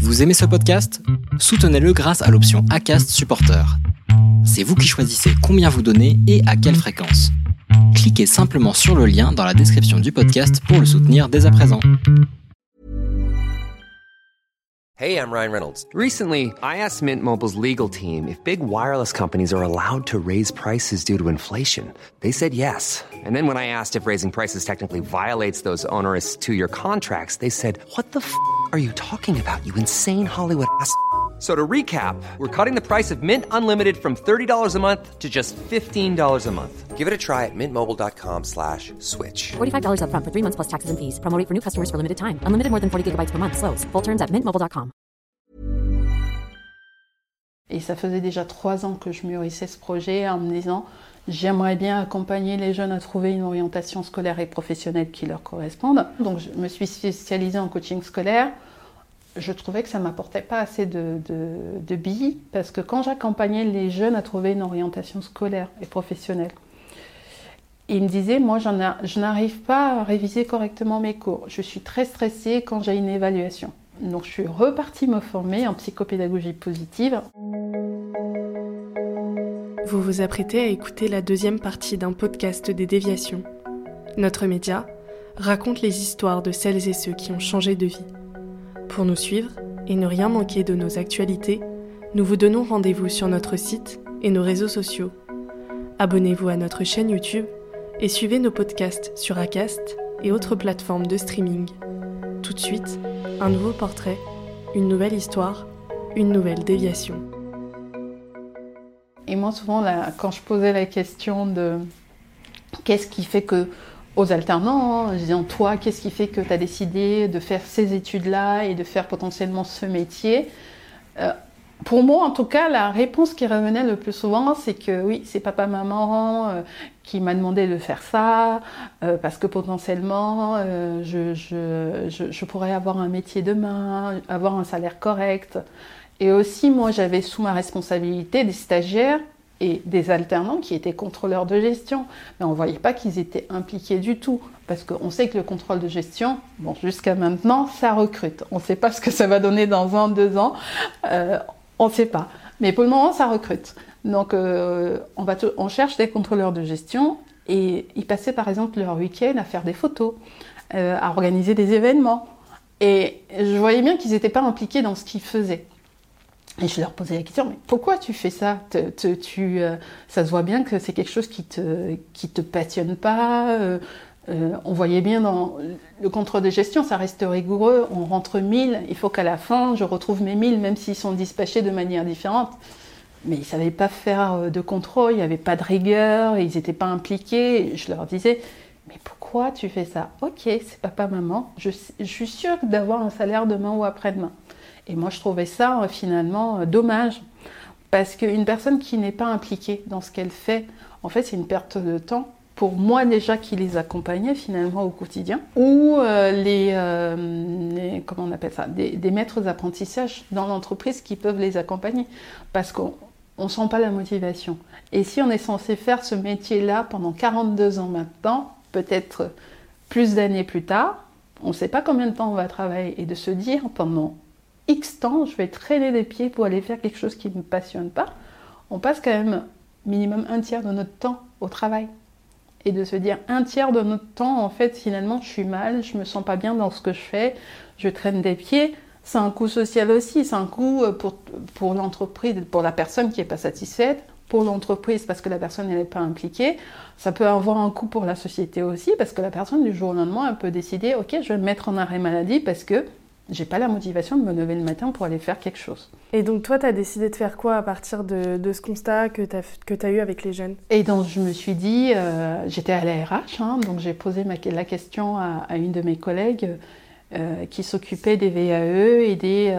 Vous aimez ce podcast ? Soutenez-le grâce à l'option Acast Supporter. C'est vous qui choisissez combien vous donnez et à quelle fréquence. Cliquez simplement sur le lien dans la description du podcast pour le soutenir dès à présent. Hey, I'm Ryan Reynolds. Recently, I asked Mint Mobile's legal team if big wireless companies are allowed to raise prices due to inflation. They said yes. And then when I asked if raising prices technically violates those onerous two-year contracts, they said, "What the f*** are you talking about, you insane Hollywood ass?" So to recap, we're cutting the price of Mint Unlimited from $30 a month to just $15 a month. Give it a try at mintmobile.com/switch. $45 up front for 3 months plus taxes and fees. Promo rate for new customers for limited time. Unlimited more than 40 gigabytes per month. Slows full terms at mintmobile.com. Et ça faisait déjà 3 ans que je mûrissais ce projet en me disant j'aimerais bien accompagner les jeunes à trouver une orientation scolaire et professionnelle qui leur corresponde. Donc je me suis spécialisée en coaching scolaire. Je trouvais que ça ne m'apportait pas assez de billes parce que quand j'accompagnais les jeunes à trouver une orientation scolaire et professionnelle, ils me disaient, moi je n'arrive pas à réviser correctement mes cours. Je suis très stressée quand j'ai une évaluation. Donc je suis repartie me former en psychopédagogie positive. Vous vous apprêtez à écouter la deuxième partie d'un podcast des Déviations. Notre média raconte les histoires de celles et ceux qui ont changé de vie. Pour nous suivre et ne rien manquer de nos actualités, nous vous donnons rendez-vous sur notre site et nos réseaux sociaux. Abonnez-vous à notre chaîne YouTube et suivez nos podcasts sur Acast et autres plateformes de streaming. Tout de suite, un nouveau portrait, une nouvelle histoire, une nouvelle déviation. Et moi souvent, quand je posais la question de qu'est-ce qui fait que, aux alternants, je disais toi, qu'est-ce qui fait que tu as décidé de faire ces études-là et de faire potentiellement ce métier ? Pour moi, en tout cas, la réponse qui revenait le plus souvent, c'est que oui, c'est papa-maman qui m'a demandé de faire ça, parce que potentiellement, je pourrais avoir un métier demain, avoir un salaire correct. Et aussi, moi, j'avais sous ma responsabilité des stagiaires et des alternants qui étaient contrôleurs de gestion. Mais on ne voyait pas qu'ils étaient impliqués du tout. Parce qu'on sait que le contrôle de gestion, bon, jusqu'à maintenant, ça recrute. On ne sait pas ce que ça va donner dans 1, 2 ans. On ne sait pas. Mais pour le moment, ça recrute. Donc, on cherche des contrôleurs de gestion et ils passaient par exemple leur week-end à faire des photos, à organiser des événements. Et je voyais bien qu'ils n'étaient pas impliqués dans ce qu'ils faisaient. Et je leur posais la question, mais pourquoi tu fais ça ? Ça se voit bien que c'est quelque chose qui te passionne pas. On voyait bien dans le contrôle de gestion, ça reste rigoureux. On rentre 1000, il faut qu'à la fin, je retrouve mes 1000, même s'ils sont dispatchés de manière différente. Mais ils ne savaient pas faire de contrôle, il n'y avait pas de rigueur, ils n'étaient pas impliqués. Et je leur disais, mais pourquoi tu fais ça ? Ok, c'est papa, maman, je suis sûre d'avoir un salaire demain ou après-demain. Et moi, je trouvais ça finalement dommage, parce qu'une personne qui n'est pas impliquée dans ce qu'elle fait, en fait, c'est une perte de temps. Pour moi déjà qui les accompagnait finalement au quotidien, ou comment on appelle ça, des maîtres d'apprentissage dans l'entreprise qui peuvent les accompagner, parce qu'on ne sent pas la motivation. Et si on est censé faire ce métier-là pendant 42 ans maintenant, peut-être plus d'années plus tard, on ne sait pas combien de temps on va travailler, et de se dire pendant X temps, je vais traîner les pieds pour aller faire quelque chose qui ne me passionne pas, on passe quand même minimum 1/3 de notre temps au travail. Et de se dire 1/3 de notre temps, en fait, finalement, je suis mal, je me sens pas bien dans ce que je fais, je traîne des pieds. C'est un coût social aussi, c'est un coût pour l'entreprise, pour la personne qui n'est pas satisfaite, pour l'entreprise parce que la personne n'est pas impliquée. Ça peut avoir un coût pour la société aussi, parce que la personne, du jour au lendemain, elle peut décider, ok, je vais me mettre en arrêt maladie parce que j'ai pas la motivation de me lever le matin pour aller faire quelque chose. Et donc toi, tu as décidé de faire quoi à partir de ce constat que tu as eu avec les jeunes ? Et donc je me suis dit, j'étais à la RH, donc j'ai posé la question à une de mes collègues qui s'occupait des VAE et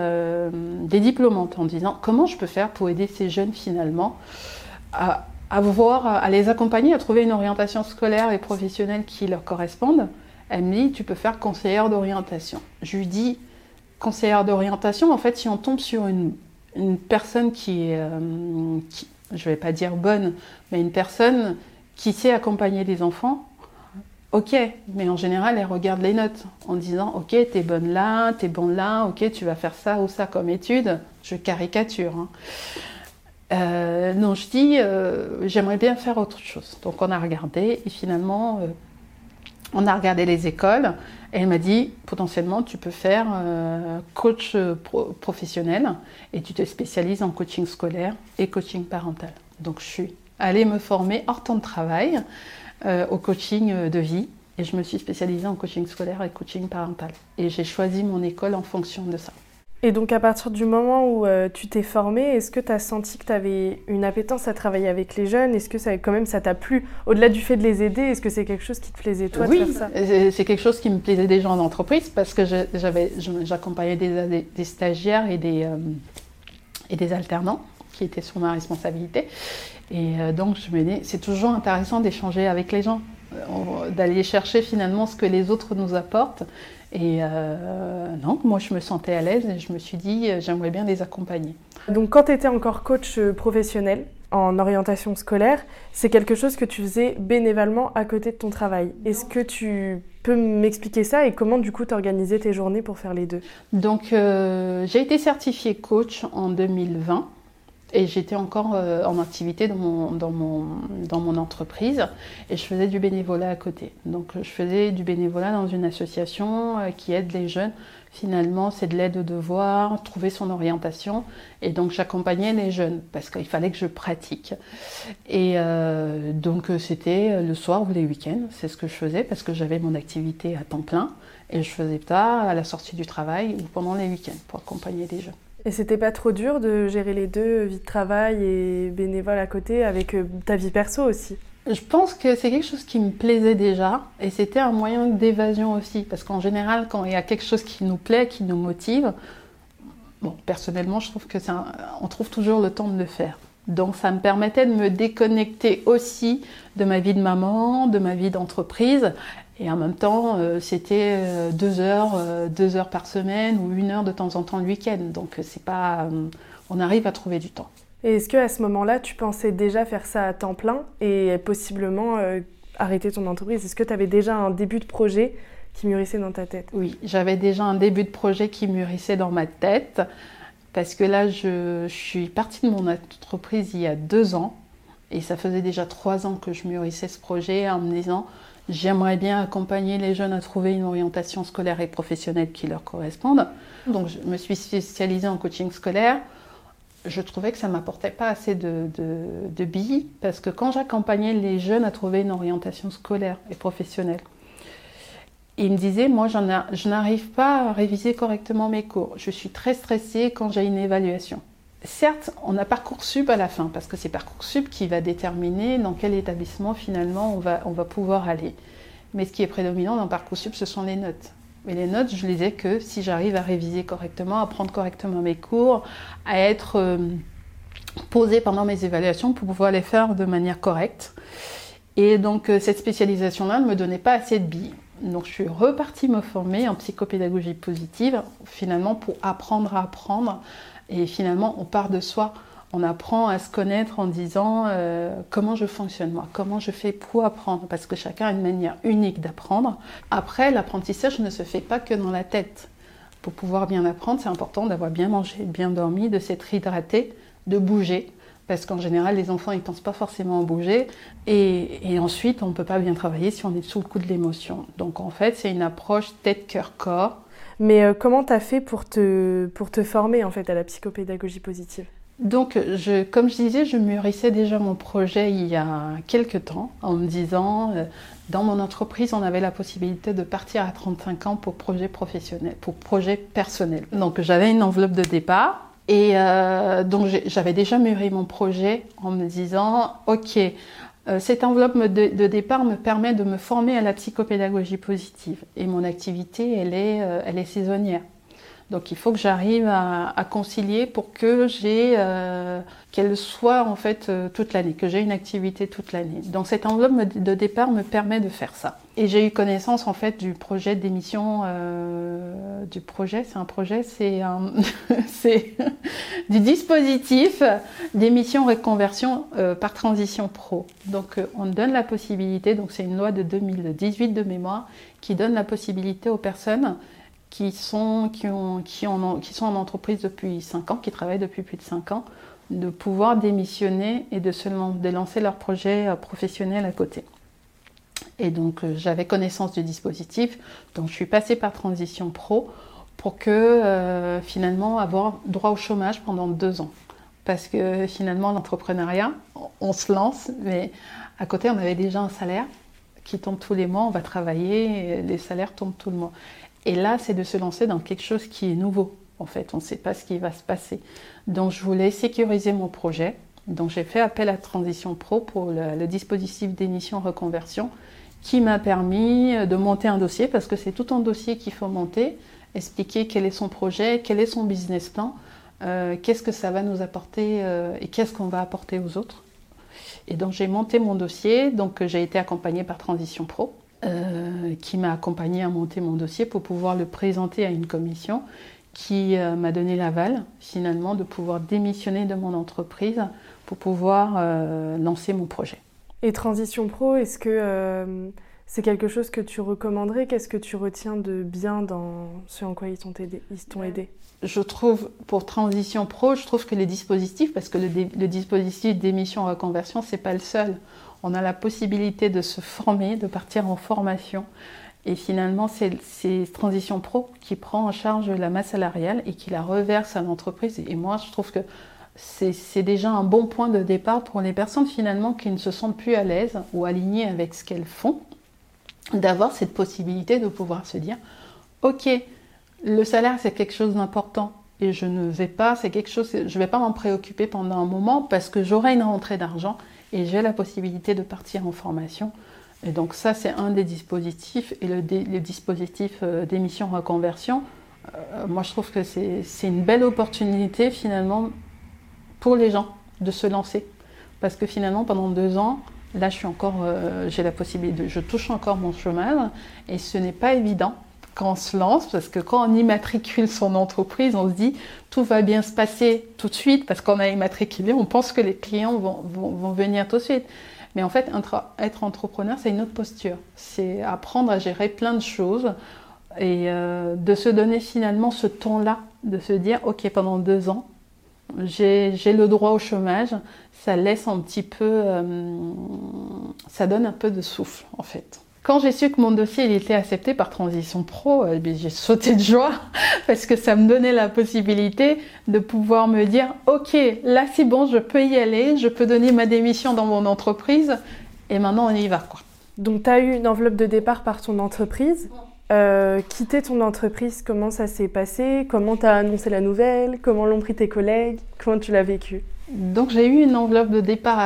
des diplômantes, en disant comment je peux faire pour aider ces jeunes finalement à les accompagner, à trouver une orientation scolaire et professionnelle qui leur corresponde. Elle me dit, tu peux faire conseillère d'orientation. Je lui dis, conseillère d'orientation, en fait, si on tombe sur une personne qui est, je ne vais pas dire bonne, mais une personne qui sait accompagner les enfants, Ok, mais en général, elles regardent les notes en disant ok, t'es bonne là, t'es bon là, ok, tu vas faire ça ou ça comme étude. Je caricature. Non, je dis j'aimerais bien faire autre chose. Donc on a regardé et finalement on a regardé les écoles et elle m'a dit potentiellement tu peux faire coach professionnel et tu te spécialises en coaching scolaire et coaching parental. Donc je suis allée me former hors temps de travail au coaching de vie et je me suis spécialisée en coaching scolaire et coaching parental. Et j'ai choisi mon école en fonction de ça. Et donc à partir du moment où tu t'es formée, est-ce que tu as senti que tu avais une appétence à travailler avec les jeunes ? Est-ce que ça t'a plu ? Au-delà du fait de les aider, est-ce que c'est quelque chose qui te plaisait toi de faire ça ? Oui, c'est quelque chose qui me plaisait déjà en entreprise parce que j'accompagnais des stagiaires et des alternants qui étaient sous ma responsabilité. Et donc je me dis, c'est toujours intéressant d'échanger avec les gens, d'aller chercher finalement ce que les autres nous apportent. Et non, moi je me sentais à l'aise et je me suis dit, j'aimerais bien les accompagner. Donc quand tu étais encore coach professionnel en orientation scolaire, c'est quelque chose que tu faisais bénévolement à côté de ton travail. Est-ce que tu peux m'expliquer ça et comment du coup t'organisais tes journées pour faire les deux ? Donc j'ai été certifiée coach en 2020. Et j'étais encore en activité dans mon entreprise et je faisais du bénévolat à côté. Donc je faisais du bénévolat dans une association qui aide les jeunes. Finalement, c'est de l'aide aux devoirs, trouver son orientation. Et donc j'accompagnais les jeunes parce qu'il fallait que je pratique. Et donc c'était le soir ou les week-ends, c'est ce que je faisais parce que j'avais mon activité à temps plein. Et je faisais ça à la sortie du travail ou pendant les week-ends pour accompagner les jeunes. Et c'était pas trop dur de gérer les deux, vie de travail et bénévole à côté, avec ta vie perso aussi ? Je pense que c'est quelque chose qui me plaisait déjà et c'était un moyen d'évasion aussi. Parce qu'en général, quand il y a quelque chose qui nous plaît, qui nous motive, bon, personnellement, je trouve on trouve toujours le temps de le faire. Donc ça me permettait de me déconnecter aussi de ma vie de maman, de ma vie d'entreprise. Et en même temps, c'était 2 heures par semaine ou 1 heure de temps en temps le week-end. Donc on arrive à trouver du temps. Et est-ce qu'à ce moment-là, tu pensais déjà faire ça à temps plein et possiblement arrêter ton entreprise ? Est-ce que tu avais déjà un début de projet qui mûrissait dans ta tête ? Oui, j'avais déjà un début de projet qui mûrissait dans ma tête. Parce que là, je suis partie de mon entreprise il y a 2 ans. Et ça faisait déjà 3 ans que je mûrissais ce projet en me disant... J'aimerais bien accompagner les jeunes à trouver une orientation scolaire et professionnelle qui leur corresponde. Donc je me suis spécialisée en coaching scolaire. Je trouvais que ça ne m'apportait pas assez de billes parce que quand j'accompagnais les jeunes à trouver une orientation scolaire et professionnelle, ils me disaient, moi je n'arrive pas à réviser correctement mes cours. Je suis très stressée quand j'ai une évaluation. Certes, on a Parcoursup à la fin, parce que c'est Parcoursup qui va déterminer dans quel établissement finalement on va pouvoir aller. Mais ce qui est prédominant dans Parcoursup, ce sont les notes. Mais les notes, je les ai que si j'arrive à réviser correctement, à prendre correctement mes cours, à être posée pendant mes évaluations pour pouvoir les faire de manière correcte. Et donc cette spécialisation-là ne me donnait pas assez de billes. Donc je suis repartie me former en psychopédagogie positive, finalement pour apprendre à apprendre. Et finalement, on part de soi, on apprend à se connaître en disant comment je fonctionne moi, comment je fais pour apprendre, parce que chacun a une manière unique d'apprendre. Après, l'apprentissage ne se fait pas que dans la tête. Pour pouvoir bien apprendre, c'est important d'avoir bien mangé, bien dormi, de s'être hydraté, de bouger, parce qu'en général, les enfants, ils ne pensent pas forcément à bouger. Et ensuite, on ne peut pas bien travailler si on est sous le coup de l'émotion. Donc en fait, c'est une approche tête, cœur, corps. Mais comment tu as fait pour te former en fait à la psychopédagogie positive ? Donc, comme je disais, je mûrissais déjà mon projet il y a quelques temps en me disant, dans mon entreprise, on avait la possibilité de partir à 35 ans pour projet professionnel, pour projet personnel. Donc, j'avais une enveloppe de départ et donc j'avais déjà mûri mon projet en me disant, ok, cette enveloppe de départ me permet de me former à la psychopédagogie positive et mon activité, elle est saisonnière. Donc il faut que j'arrive à concilier pour que qu'elle soit en fait toute l'année, que j'ai une activité toute l'année. Donc cette enveloppe de départ me permet de faire ça. Et j'ai eu connaissance en fait du projet d'émission, c'est du dispositif d'émission reconversion par transition pro. Donc on donne la possibilité, donc c'est une loi de 2018 de mémoire, qui donne la possibilité aux personnes qui sont en entreprise depuis 5 ans, qui travaillent depuis plus de 5 ans, de pouvoir démissionner et de lancer leur projet professionnel à côté. Et donc j'avais connaissance du dispositif, donc je suis passée par Transition Pro pour que finalement avoir droit au chômage pendant 2 ans. Parce que finalement l'entrepreneuriat, on se lance, mais à côté on avait déjà un salaire qui tombe tous les mois, on va travailler, et les salaires tombent tout le mois. Et là c'est de se lancer dans quelque chose qui est nouveau. En fait, on ne sait pas ce qui va se passer. Donc je voulais sécuriser mon projet. Donc j'ai fait appel à Transition Pro pour le dispositif d'émission reconversion qui m'a permis de monter un dossier, parce que c'est tout un dossier qu'il faut monter, expliquer quel est son projet, quel est son business plan, qu'est-ce que ça va nous apporter et qu'est-ce qu'on va apporter aux autres. Et donc j'ai monté mon dossier, donc j'ai été accompagnée par Transition Pro, qui m'a accompagnée à monter mon dossier pour pouvoir le présenter à une commission qui m'a donné l'aval finalement de pouvoir démissionner de mon entreprise pour pouvoir lancer mon projet. Et Transition Pro, est-ce que c'est quelque chose que tu recommanderais? Qu'est-ce que tu retiens de bien dans ce en quoi ils t'ont aidé? Je trouve, pour Transition Pro, je trouve que les dispositifs, parce que le dispositif d'émission reconversion, c'est pas le seul. On a la possibilité de se former, de partir en formation. Et finalement, c'est Transition Pro qui prend en charge la masse salariale et qui la reverse à l'entreprise. Et moi, je trouve que c'est déjà un bon point de départ pour les personnes finalement qui ne se sentent plus à l'aise ou alignées avec ce qu'elles font, d'avoir cette possibilité de pouvoir se dire « Ok, le salaire c'est quelque chose d'important et je ne vais pas, je vais pas m'en préoccuper pendant un moment parce que j'aurai une rentrée d'argent et j'ai la possibilité de partir en formation. » Et donc ça c'est un des dispositifs, et le dispositif d'émission reconversion, moi je trouve que c'est une belle opportunité finalement pour les gens de se lancer, parce que finalement pendant 2 ans, là j'ai la possibilité, je touche encore mon chômage et ce n'est pas évident quand on se lance, parce que quand on immatricule son entreprise, on se dit tout va bien se passer tout de suite parce qu'on a immatriculé, on pense que les clients vont venir tout de suite. Mais en fait, être entrepreneur, c'est une autre posture. C'est apprendre à gérer plein de choses et de se donner finalement ce ton-là, de se dire ok, pendant 2 ans, j'ai le droit au chômage, ça laisse un petit peu, ça donne un peu de souffle en fait. Quand j'ai su que mon dossier il était accepté par Transition Pro, j'ai sauté de joie parce que ça me donnait la possibilité de pouvoir me dire ok, là c'est bon, je peux y aller, je peux donner ma démission dans mon entreprise et maintenant on y va quoi. Donc tu as eu une enveloppe de départ par ton entreprise. Quitter ton entreprise, comment ça s'est passé? Comment tu as annoncé la nouvelle? Comment l'ont pris tes collègues? Comment tu l'as vécu? Donc j'ai eu une enveloppe de départ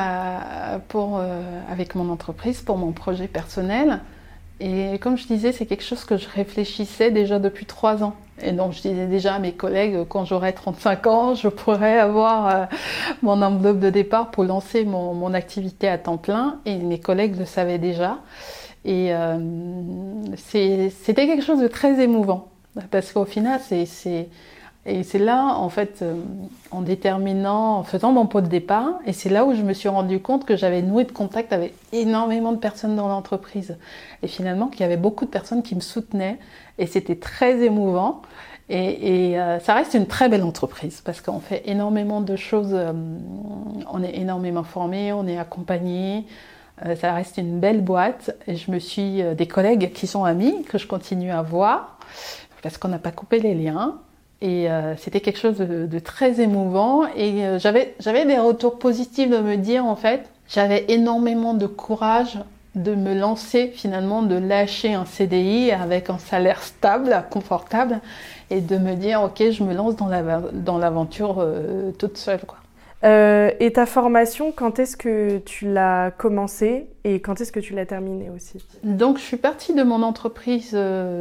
avec mon entreprise pour mon projet personnel. Et comme je disais, c'est quelque chose que je réfléchissais déjà depuis 3 ans. Et donc je disais déjà à mes collègues, quand j'aurai 35 ans, je pourrais avoir mon enveloppe de départ pour lancer mon activité à temps plein. Et mes collègues le savaient déjà. Et c'était quelque chose de très émouvant. Parce qu'au final, c'est là, en fait, en faisant mon pot de départ, et c'est là où je me suis rendu compte que j'avais noué de contact avec énormément de personnes dans l'entreprise. Et finalement, qu'il y avait beaucoup de personnes qui me soutenaient, et c'était très émouvant. Et ça reste une très belle entreprise, parce qu'on fait énormément de choses, on est énormément formés, on est accompagnés, ça reste une belle boîte. Et je me suis des collègues qui sont amis, que je continue à voir, parce qu'on n'a pas coupé les liens. Et c'était quelque chose de très émouvant et j'avais des retours positifs de me dire en fait, j'avais énormément de courage de me lancer finalement, de lâcher un CDI avec un salaire stable, confortable et de me dire ok, je me lance dans l'aventure toute seule quoi. Et ta formation, quand est-ce que tu l'as commencée et quand est-ce que tu l'as terminée aussi? Donc je suis partie de mon entreprise,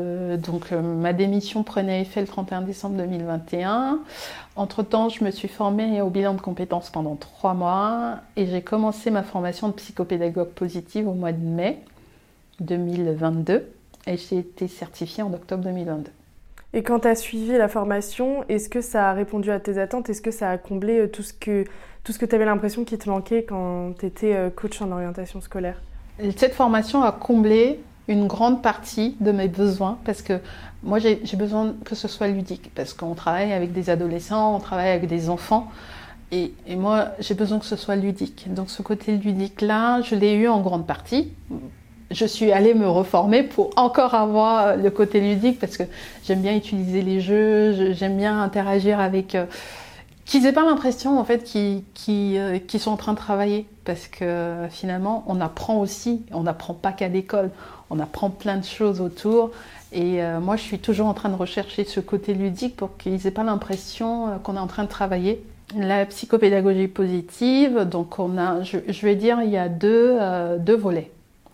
ma démission prenait effet le 31 décembre 2021. Entre-temps, je me suis formée au bilan de compétences pendant 3 mois et j'ai commencé ma formation de psychopédagogue positive au mois de mai 2022 et j'ai été certifiée en octobre 2022. Et quand tu as suivi la formation, est-ce que ça a répondu à tes attentes? Est-ce que ça a comblé tout ce que tu avais l'impression qu'il te manquait quand tu étais coach en orientation scolaire? Cette formation a comblé une grande partie de mes besoins parce que moi j'ai besoin que ce soit ludique parce qu'on travaille avec des adolescents, on travaille avec des enfants et moi j'ai besoin que ce soit ludique. Donc ce côté ludique là, je l'ai eu en grande partie. Je suis allée me reformer pour encore avoir le côté ludique parce que j'aime bien utiliser les jeux, j'aime bien interagir avec... qu'ils n'aient pas l'impression en fait qu'ils sont en train de travailler parce que finalement on apprend aussi, on n'apprend pas qu'à l'école, on apprend plein de choses autour et moi je suis toujours en train de rechercher ce côté ludique pour qu'ils n'aient pas l'impression qu'on est en train de travailler. La psychopédagogie positive, donc je vais dire il y a deux volets.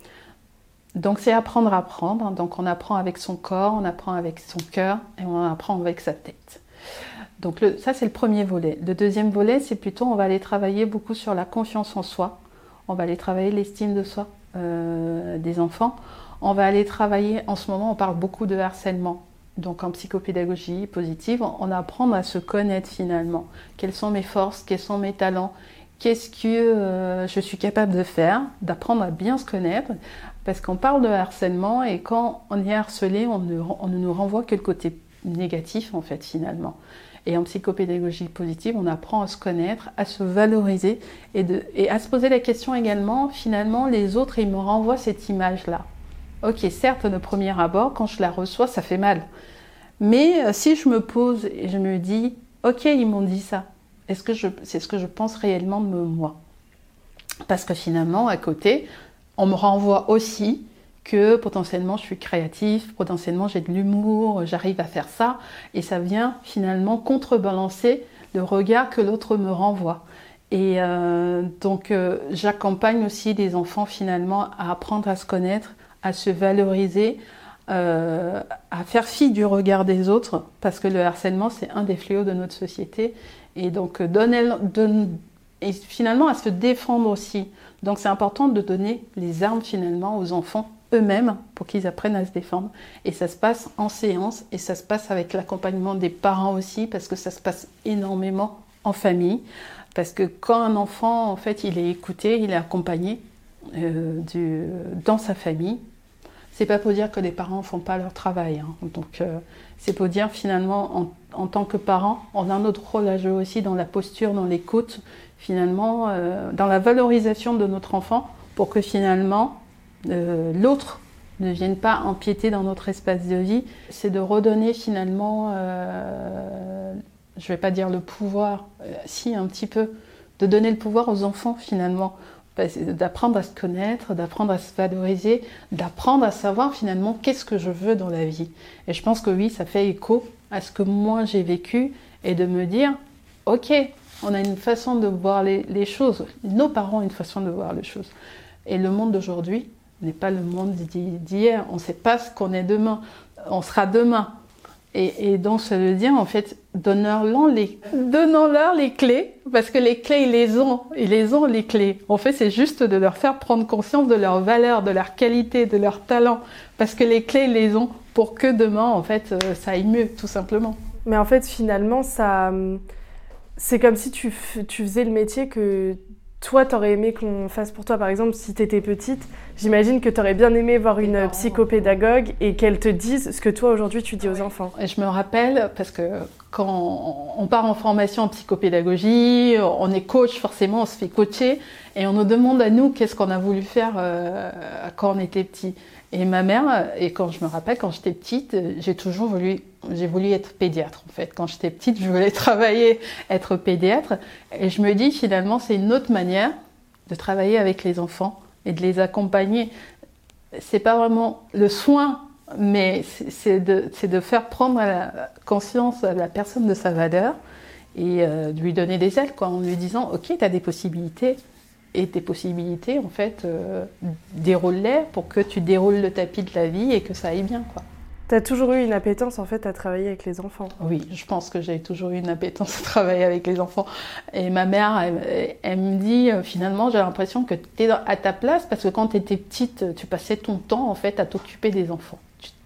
Donc c'est apprendre à apprendre, donc on apprend avec son corps, on apprend avec son cœur et on apprend avec sa tête. Donc ça c'est le premier volet. Le deuxième volet c'est plutôt on va aller travailler beaucoup sur la confiance en soi, on va aller travailler l'estime de soi des enfants, on va aller travailler, en ce moment on parle beaucoup de harcèlement. Donc en psychopédagogie positive, on apprend à se connaître finalement. Quelles sont mes forces, quels sont mes talents, qu'est-ce que je suis capable de faire, d'apprendre à bien se connaître. Parce qu'on parle de harcèlement et quand on est harcelé, on ne nous renvoie que le côté négatif en fait finalement. Et en psychopédagogie positive, on apprend à se connaître, à se valoriser et à se poser la question également, finalement les autres ils me renvoient cette image-là. Ok, certes le premier abord, quand je la reçois, ça fait mal. Mais si je me pose et je me dis, ok ils m'ont dit ça, est-ce que c'est ce que je pense réellement de moi? Parce que finalement à côté, on me renvoie aussi que potentiellement je suis créatif, potentiellement j'ai de l'humour, j'arrive à faire ça. Et ça vient finalement contrebalancer le regard que l'autre me renvoie. Et donc j'accompagne aussi les enfants finalement à apprendre à se connaître, à se valoriser, à faire fi du regard des autres. Parce que le harcèlement c'est un des fléaux de notre société. Et donc et finalement à se défendre aussi. Donc c'est important de donner les armes finalement aux enfants eux-mêmes pour qu'ils apprennent à se défendre. Et ça se passe en séance et ça se passe avec l'accompagnement des parents aussi parce que ça se passe énormément en famille. Parce que quand un enfant en fait il est écouté, il est accompagné dans sa famille, c'est pas pour dire que les parents font pas leur travail. Hein. Donc c'est pour dire finalement en tant que parent, on a notre rôle à jouer aussi dans la posture, dans l'écoute, finalement dans la valorisation de notre enfant pour que finalement l'autre ne vienne pas empiéter dans notre espace de vie. C'est de redonner finalement, je vais pas dire le pouvoir, si un petit peu, de donner le pouvoir aux enfants finalement. D'apprendre à se connaître, d'apprendre à se valoriser, d'apprendre à savoir finalement qu'est-ce que je veux dans la vie. Et je pense que oui, ça fait écho à ce que moi j'ai vécu et de me dire, ok, on a une façon de voir les choses, nos parents ont une façon de voir les choses. Et le monde d'aujourd'hui n'est pas le monde d'hier, on ne sait pas ce qu'on est demain, on sera demain. Et donc ça veut dire en fait, donnons-leur les clés, parce que les clés ils les ont les clés. En fait c'est juste de leur faire prendre conscience de leur valeur, de leur qualité, de leur talent, parce que les clés ils les ont pour que demain en fait ça aille mieux tout simplement. Mais en fait finalement ça, c'est comme si tu faisais le métier que toi t'aurais aimé qu'on fasse pour toi. Par exemple si t'étais petite, j'imagine que t'aurais bien aimé voir une psychopédagogue et qu'elle te dise ce que toi aujourd'hui tu dis aux enfants. Et je me rappelle parce que quand on part en formation en psychopédagogie, on est coach forcément, on se fait coacher et on nous demande à nous qu'est-ce qu'on a voulu faire quand on était petit. Et ma mère, et quand je me rappelle quand j'étais petite, j'ai voulu être pédiatre en fait. Quand j'étais petite, je voulais travailler, être pédiatre. Et je me dis finalement c'est une autre manière de travailler avec les enfants et de les accompagner. C'est pas vraiment le soin, mais c'est de faire prendre conscience à la personne de sa valeur et de lui donner des ailes quoi, en lui disant ok, tu as des possibilités. Et tes possibilités, en fait, déroule-les pour que tu déroules le tapis de la vie et que ça aille bien, quoi. T'as toujours eu une appétence, en fait, à travailler avec les enfants? Oui, je pense que j'ai toujours eu une appétence à travailler avec les enfants. Et ma mère, elle me dit, finalement, j'ai l'impression que t'es à ta place parce que quand t'étais petite, tu passais ton temps, en fait, à t'occuper des enfants. Tu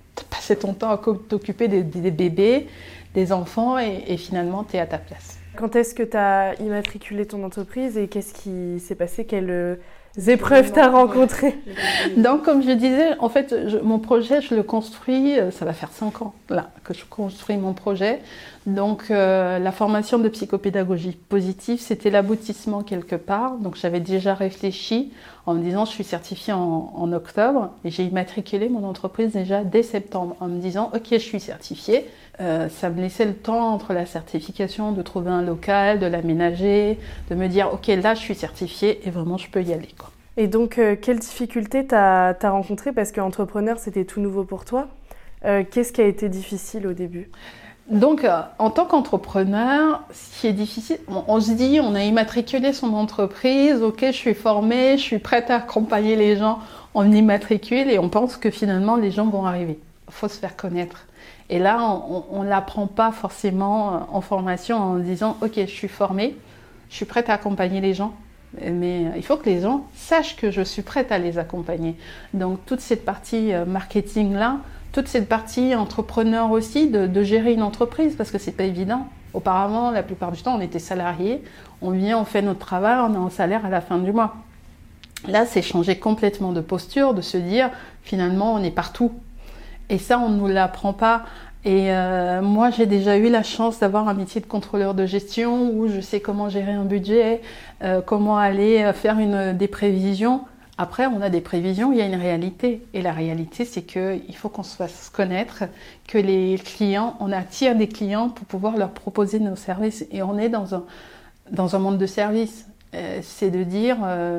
passer ton temps à t'occuper des bébés, des enfants et finalement tu es à ta place. Quand est-ce que tu as immatriculé ton entreprise et qu'est-ce qui s'est passé? Quelles épreuves tu as rencontrées? Donc, comme je disais, en fait, mon projet, je le construis, ça va faire 5 ans là que je construis mon projet. Donc, la formation de psychopédagogie positive, c'était l'aboutissement quelque part. Donc, j'avais déjà réfléchi en me disant, je suis certifiée en octobre et j'ai immatriculé mon entreprise déjà dès septembre en me disant, ok, je suis certifiée. Ça me laissait le temps entre la certification de trouver un local, de l'aménager, de me dire, ok, là, je suis certifiée et vraiment, je peux y aller, quoi. Et donc, quelles difficultés t'as rencontrées? Parce qu'entrepreneur, c'était tout nouveau pour toi. Qu'est-ce qui a été difficile au début? Donc, en tant qu'entrepreneur, ce qui est difficile, on se dit, on a immatriculé son entreprise, ok, je suis formée, je suis prête à accompagner les gens, on immatricule et on pense que finalement, les gens vont arriver. Il faut se faire connaître. Et là, on ne l'apprend pas forcément en formation en disant, ok, je suis formée, je suis prête à accompagner les gens. Mais il faut que les gens sachent que je suis prête à les accompagner. Donc toute cette partie marketing-là, toute cette partie entrepreneur aussi, de gérer une entreprise, parce que c'est pas évident. Auparavant, la plupart du temps, on était salariés, on vient, on fait notre travail, on est en salaire à la fin du mois. Là, c'est changer complètement de posture, de se dire, finalement, on est partout. Et ça, on ne nous l'apprend pas. Et moi, j'ai déjà eu la chance d'avoir un métier de contrôleur de gestion où je sais comment gérer un budget, comment aller faire des prévisions. Après, on a des prévisions, il y a une réalité. Et la réalité, c'est qu'il faut qu'on se fasse connaître, que les clients, on attire des clients pour pouvoir leur proposer nos services. Et on est dans un monde de services. C'est de dire,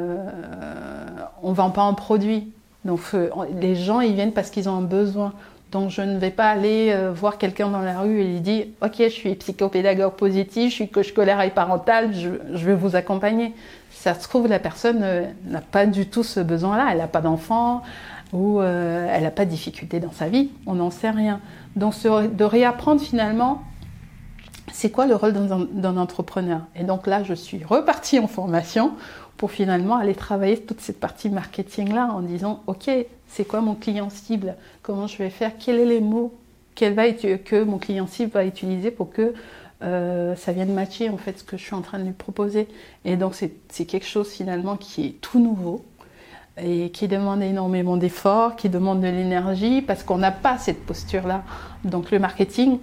on ne vend pas un produit. Donc, les gens, ils viennent parce qu'ils ont un besoin. Donc, je ne vais pas aller voir quelqu'un dans la rue et lui dire « Ok, je suis psychopédagogue positif, je suis coach scolaire et parental, je vais vous accompagner. » Ça se trouve, la personne n'a pas du tout ce besoin-là. Elle n'a pas d'enfant ou elle n'a pas de difficulté dans sa vie. On n'en sait rien. Donc, de réapprendre finalement, c'est quoi le rôle d'un entrepreneur? Et donc là, je suis repartie en formation pour finalement aller travailler toute cette partie marketing-là en disant « Ok, c'est quoi mon client cible? Comment je vais faire? Quels sont les mots que mon client cible va utiliser pour que ça vienne matcher en fait ce que je suis en train de lui proposer ?» Et donc c'est quelque chose finalement qui est tout nouveau et qui demande énormément d'efforts, qui demande de l'énergie parce qu'on n'a pas cette posture-là. Donc le marketing,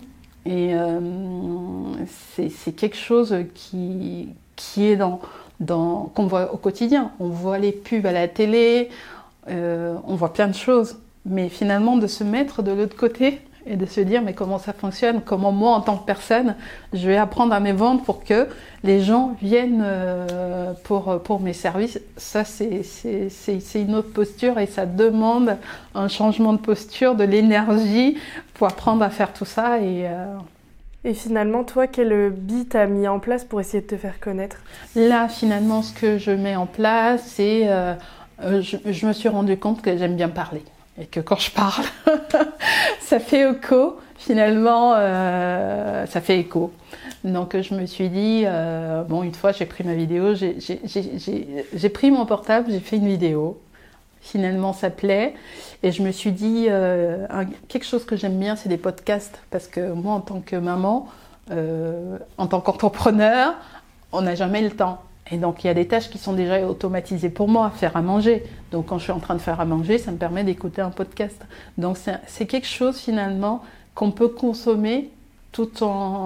c'est quelque chose qui est qu'on voit au quotidien. On voit les pubs à la télé, on voit plein de choses. Mais finalement, de se mettre de l'autre côté et de se dire mais comment ça fonctionne, comment moi en tant que personne, je vais apprendre à me vendre pour que les gens viennent pour mes services. Ça, c'est une autre posture et ça demande un changement de posture, de l'énergie pour apprendre à faire tout ça. Et finalement, toi, quel bille t'as mis en place pour essayer de te faire connaître? Là, finalement, ce que je mets en place, c'est... je me suis rendu compte que j'aime bien parler. Et que quand je parle, ça fait écho. Finalement, ça fait écho. Donc, je me suis dit... une fois, j'ai pris ma vidéo. J'ai pris mon portable, j'ai fait une vidéo. Finalement, ça plaît. Et je me suis dit, quelque chose que j'aime bien, c'est des podcasts. Parce que moi, en tant que maman, en tant qu'entrepreneur, on n'a jamais le temps. Et donc, il y a des tâches qui sont déjà automatisées pour moi, faire à manger. Donc, quand je suis en train de faire à manger, ça me permet d'écouter un podcast. Donc, c'est quelque chose, finalement, qu'on peut consommer tout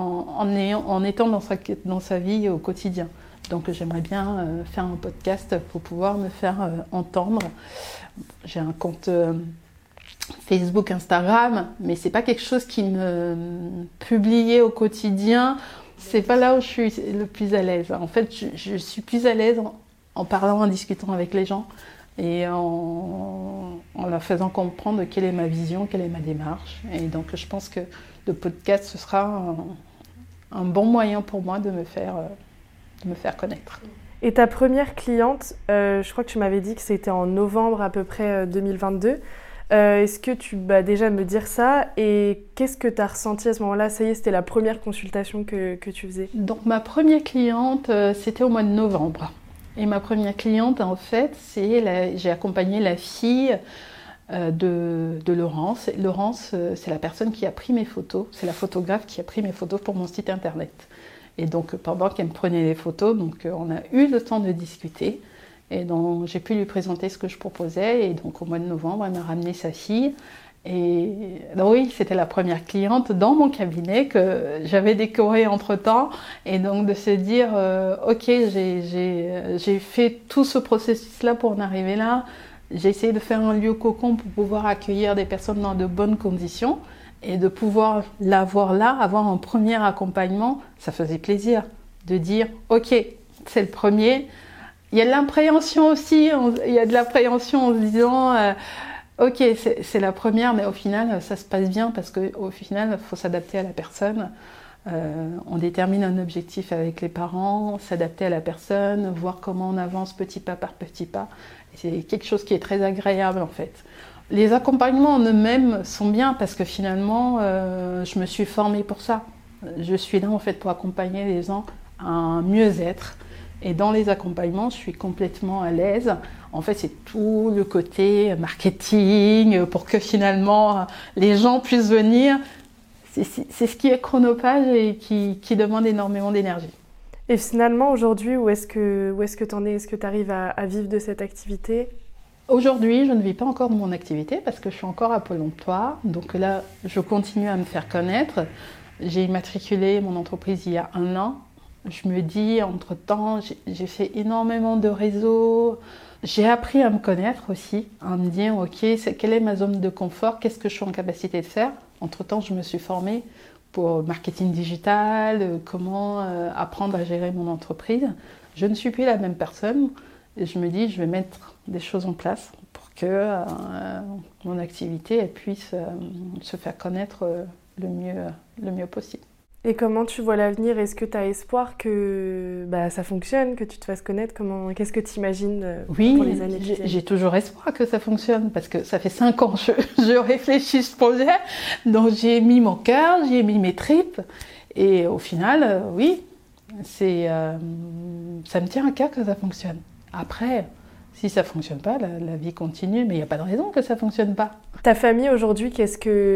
en étant dans sa vie au quotidien. Donc j'aimerais bien faire un podcast pour pouvoir me faire entendre. J'ai un compte Facebook, Instagram, mais c'est pas quelque chose qui me publiait au quotidien. C'est pas là où je suis le plus à l'aise. En fait, je suis plus à l'aise en parlant, en discutant avec les gens et en leur faisant comprendre quelle est ma vision, quelle est ma démarche. Et donc je pense que le podcast, ce sera un bon moyen pour moi de me faire connaître. Et ta première cliente, je crois que tu m'avais dit que c'était en novembre à peu près 2022. Est-ce que tu vas déjà me dire ça? Et qu'est-ce que tu as ressenti à ce moment-là? Ça y est, c'était la première consultation que tu faisais. Donc ma première cliente, c'était au mois de novembre. Et ma première cliente, en fait, j'ai accompagné la fille de Laurence. Laurence, c'est la personne qui a pris mes photos, c'est la photographe qui a pris mes photos pour mon site internet. Et donc pendant qu'elle me prenait les photos, donc, on a eu le temps de discuter. Et donc j'ai pu lui présenter ce que je proposais. Et donc au mois de novembre, elle m'a ramené sa fille. Et donc, oui, c'était la première cliente dans mon cabinet que j'avais décoré entre-temps. Et donc de se dire, ok, j'ai fait tout ce processus-là pour en arriver là. J'ai essayé de faire un lieu cocon pour pouvoir accueillir des personnes dans de bonnes conditions. Et de pouvoir l'avoir là, avoir un premier accompagnement, ça faisait plaisir de dire, ok, c'est le premier. Il y a de l'appréhension aussi, il y a de l'appréhension en se disant, ok, c'est la première, mais au final, ça se passe bien parce qu'au final, il faut s'adapter à la personne. On détermine un objectif avec les parents, s'adapter à la personne, voir comment on avance petit pas par petit pas. Et c'est quelque chose qui est très agréable en fait. Les accompagnements en eux-mêmes sont bien parce que finalement, je me suis formée pour ça. Je suis là en fait pour accompagner les gens à un mieux-être. Et dans les accompagnements, je suis complètement à l'aise. En fait, c'est tout le côté marketing pour que finalement les gens puissent venir. C'est ce qui est chronophage et qui demande énormément d'énergie. Et finalement, aujourd'hui, où est-ce que tu en es ? Est-ce que tu arrives à vivre de cette activité ? Aujourd'hui, je ne vis pas encore de mon activité parce que je suis encore à Pôle emploi. Donc là, je continue à me faire connaître. J'ai immatriculé mon entreprise il y a 1 an. Je me dis, entre-temps, j'ai fait énormément de réseaux. J'ai appris à me connaître aussi, à me dire, ok, quelle est ma zone de confort, qu'est-ce que je suis en capacité de faire. Entre-temps, je me suis formée pour marketing digital, comment apprendre à gérer mon entreprise. Je ne suis plus la même personne. Et je me dis, je vais mettre des choses en place pour que mon activité elle puisse se faire connaître le mieux possible. Et comment tu vois l'avenir ? Est-ce que tu as espoir que ça fonctionne, que tu te fasses connaître ? Qu'est-ce que tu imagines pour les années qui viennent ? J'ai toujours espoir que ça fonctionne parce que ça fait 5 ans que je réfléchis à ce projet. Donc j'ai mis mon cœur, j'ai mis mes tripes. Et au final, oui, ça me tient à cœur que ça fonctionne. Après, si ça ne fonctionne pas, la vie continue, mais il n'y a pas de raison que ça ne fonctionne pas. Ta famille aujourd'hui, qu'est-ce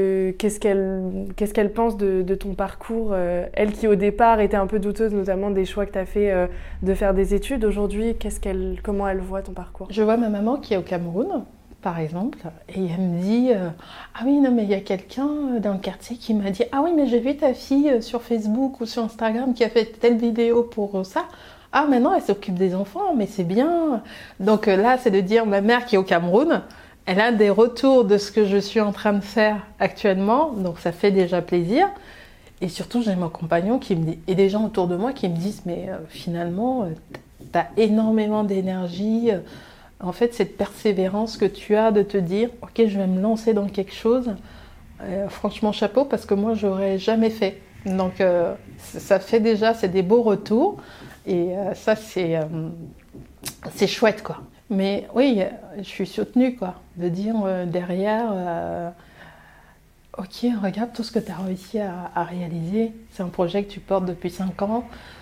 qu'elle pense de ton parcours ? Elle qui au départ était un peu douteuse, notamment des choix que tu as fait de faire des études. Aujourd'hui, comment elle voit ton parcours ? Je vois ma maman qui est au Cameroun, par exemple, et elle me dit ah oui, non, mais il y a quelqu'un dans le quartier qui m'a dit ah oui, mais j'ai vu ta fille sur Facebook ou sur Instagram qui a fait telle vidéo pour ça. Ah, maintenant, elle s'occupe des enfants, mais c'est bien. Donc là, c'est de dire, ma mère qui est au Cameroun, elle a des retours de ce que je suis en train de faire actuellement, donc ça fait déjà plaisir. Et surtout, j'ai mon compagnon qui me dit, et des gens autour de moi qui me disent, mais finalement, tu as énormément d'énergie. En fait, cette persévérance que tu as de te dire, ok, je vais me lancer dans quelque chose. Franchement, chapeau, parce que moi, j'aurais jamais fait. Donc, ça fait déjà, c'est des beaux retours. Et ça, c'est chouette, quoi. Mais oui, je suis soutenue, quoi, de dire derrière, ok, regarde tout ce que tu as réussi à réaliser. C'est un projet que tu portes depuis 5 ans,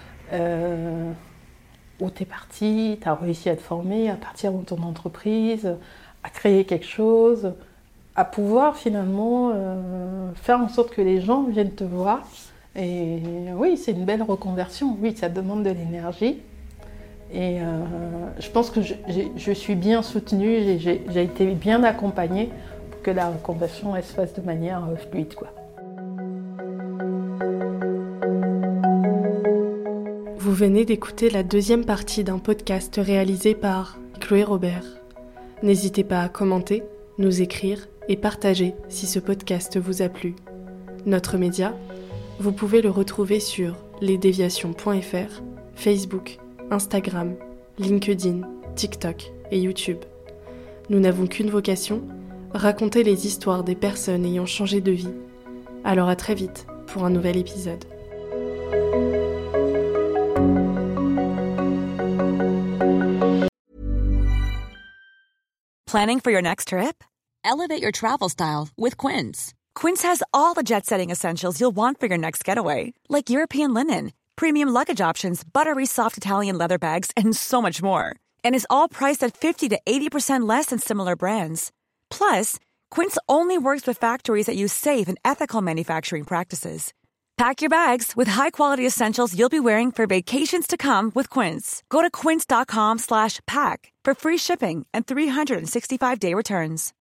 où tu es parti, tu as réussi à te former, à partir dans ton entreprise, à créer quelque chose, à pouvoir finalement faire en sorte que les gens viennent te voir. Et oui, c'est une belle reconversion. Oui, ça demande de l'énergie. Et je pense que je suis bien soutenue, j'ai été bien accompagnée pour que la reconversion elle se fasse de manière fluide, quoi. Vous venez d'écouter la 2e partie d'un podcast réalisé par Chloé Robert. N'hésitez pas à commenter, nous écrire et partager si ce podcast vous a plu. Notre média, vous pouvez le retrouver sur lesdéviations.fr, Facebook, Instagram, LinkedIn, TikTok et YouTube. Nous n'avons qu'une vocation, raconter les histoires des personnes ayant changé de vie. Alors à très vite pour un nouvel épisode. Planning for your next trip? Elevate your travel style with Quince. Quince has all the jet-setting essentials you'll want for your next getaway, like European linen, premium luggage options, buttery soft Italian leather bags, and so much more. And is all priced at 50 to 80% less than similar brands. Plus, Quince only works with factories that use safe and ethical manufacturing practices. Pack your bags with high-quality essentials you'll be wearing for vacations to come with Quince. Go to quince.com/pack for free shipping and 365-day returns.